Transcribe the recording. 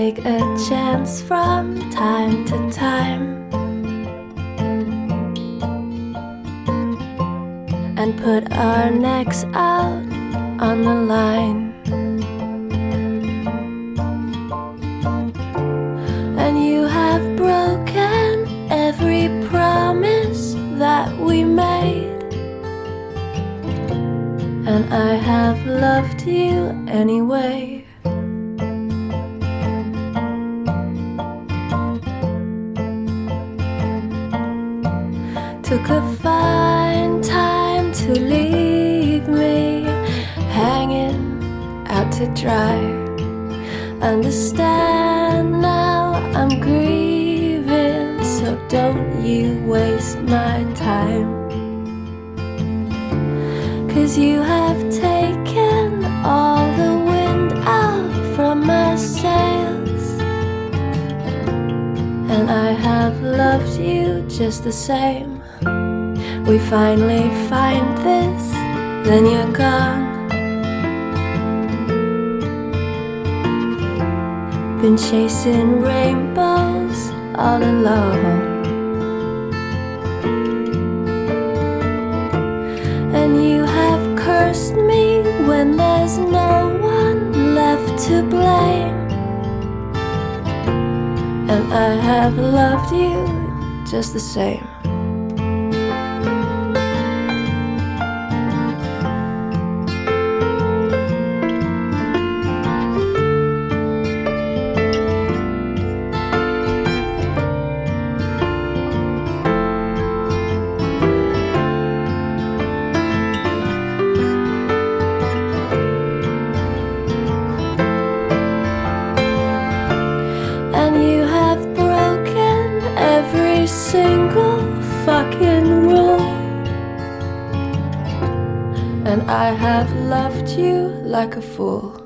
take a chance from time to time and put our necks out on the line. And you have broken every promise that we made, and I have loved you anyway. Took a fine time to leave me hanging out to dry. Understand now I'm grieving, so don't you waste my time. 'Cause you have taken all the wind out from my sails, and I have loved you just the same. We finally find this, then you're gone. Been chasing rainbows all alone, and you have cursed me when there's no one left to blame. And I have loved you just the same. And you have broken every single fucking rule, and I have loved you like a fool.